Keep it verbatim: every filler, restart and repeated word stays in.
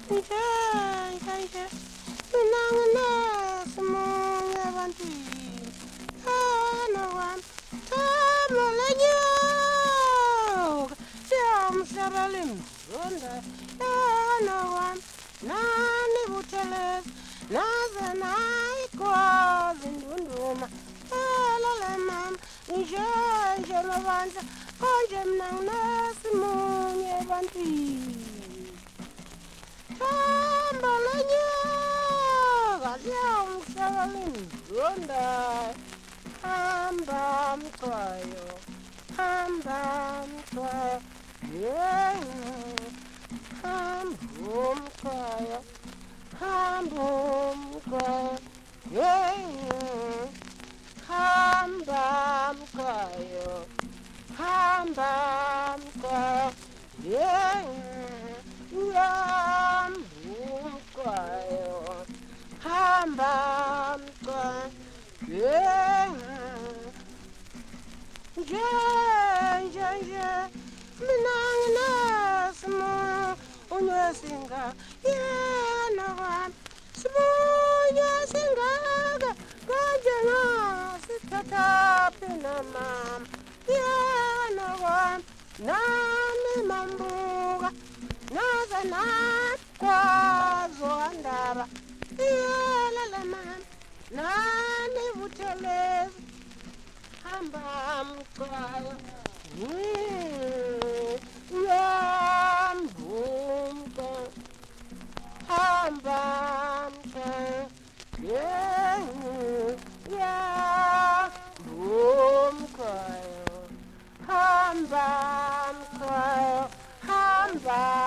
nje nje mina nginesimunye ebantwini hana wami thamolenyuka siyamhlabela imzonda hana wami nani buthelezi naze nayikwazi indunduma elele mama nje nje mabandla konje mina nginesimunye ebantwini hamba lenyuka siyamhlabela imzonda hamba mchwayo hamba mchwayo yeah. Hamba mchwayo hamba mchwayo yeah. Hamba mchwayo hamba mchwayo yeah. Hamba mchwayo hamba mchwayo yeah. Nje nje nje mina nginesimunye singa yena wami simunye singaka konje ngasithathaphi namama yena wami nami mambuka naze nakwazi wandaba yelele mama nani buthelezi hamba mchwayo yambumka hamba mchwayo yambumka hamba mchwayo hamba